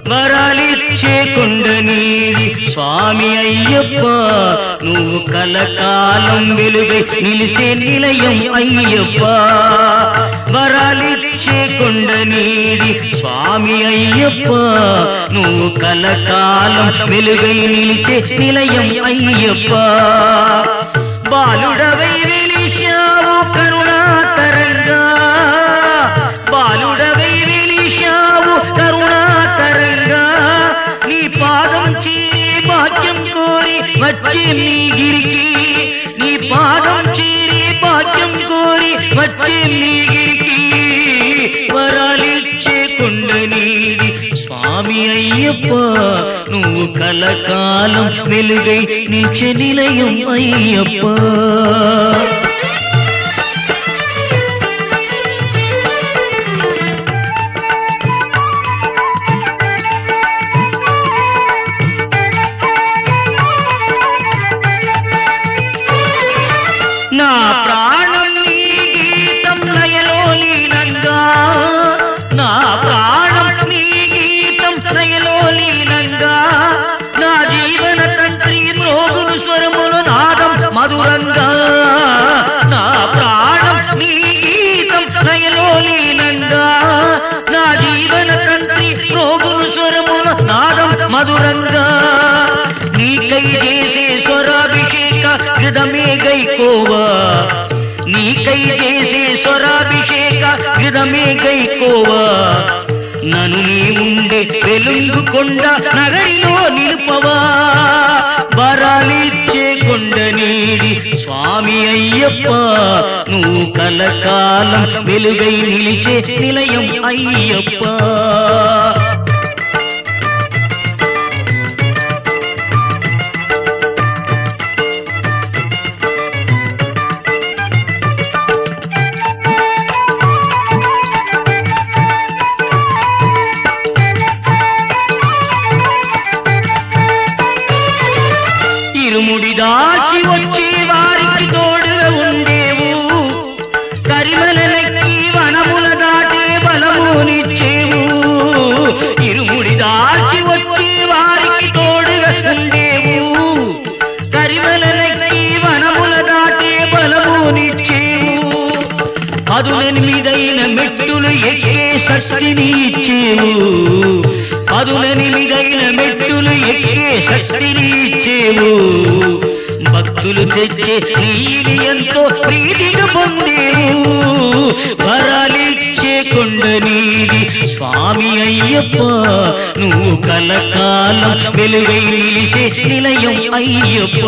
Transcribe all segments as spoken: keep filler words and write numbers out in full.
వరాలిచ్చే కొండ నీది స్వామి అయ్యప్ప నువ్వు కలకాలం వెలుగై నిలిసే నిలయం అయ్యప్ప వరాలిచ్చే కొండ నీది స్వామి అయ్యప్ప నువ్వు కలకాలం వెలుగై నిలిచే నిలయం అయ్యప్ప బాలుడవై వెలిశావు కరుణాతరంగా బాలుడవై వెలిశావు కరుణాతరంగా నీ పాదం చేరే భాగ్యం కోరి వచ్చే నీ గిరికి నీ పాదం చేరే భాగ్యం కోరి వచ్చే నీ గిరికి వరాలిచ్చే కొండ నీది స్వామి అయ్యప్ప నువ్వు కలకాలం వెలుగై నిలిచే నిలయం అయ్యప్ప నా ప్రాణం నీ గీతం లయలో లీనంగా నా ప్రాణం నీ గీతం లయలో లీనంగా నా జీవన తంత్రి మ్రోగును స్వరములు నాదం మధురంగా నా ప్రాణం నీ గీతం లయలో లీనంగా నా జీవన తంత్రి మ్రోగును స్వరములు నాదం మధురంగా నీకై చేసే స్వరాభిషేక హృదమే గైకోవా నీకై చేసే స్వరాభిషేక హృదమే గైకోవా నన్ను నీ ఉండే వెలుగు కొండ నగరిలో నిలుపవా వరాలిచ్చే కొండ నీది స్వామి అయ్యప్ప నువ్వు కలకాలం వెలుగై నిలిచే నిలయం అయ్యప్ప ఇరుముడి దాచి వచ్చే వారికి తోడుగా ఉండేవు కరిమలనెక్కి వనముల దాటే బలమునిచ్చేవు ఇరుముడి దాచి వచ్చే వారికి తోడుగా ఉండేవు కరిమలనెక్కి వనముల దాటే బలమునిచ్చేవు పదునెనిమిదైన మెట్టులు ఎక్కే శక్తిని ఇచ్చేవు పదునెనిమిదైన మెట్టులు ఎక్కే శక్తిని ఇచ్చేవు భక్తులు తెచ్చే నీవి ఎంతో ప్రీతిగా పొందేవు వరాలిచ్చే కొండ నీది స్వామి అయ్యప్ప నువ్వు కలకాలం వెలుగై నిలిసే నిలయం అయ్యప్ప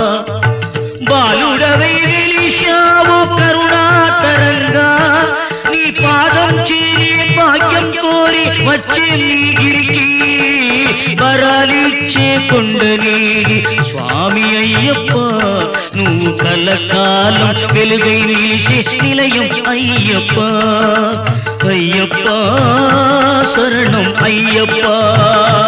బాలుడవై వెలిశావు కరుణాతరంగా నీ పాదం చేరే భాగ్యం కోరి వచ్చే నీ గిరికి వరాలిచ్చే కొండ నీది స్వామి అయ్యప్ప నువ్వు కలకాలం వెలుగై నిలిచే నిలయం అయ్యప్ప అయ్యప్ప శరణం అయ్యప్ప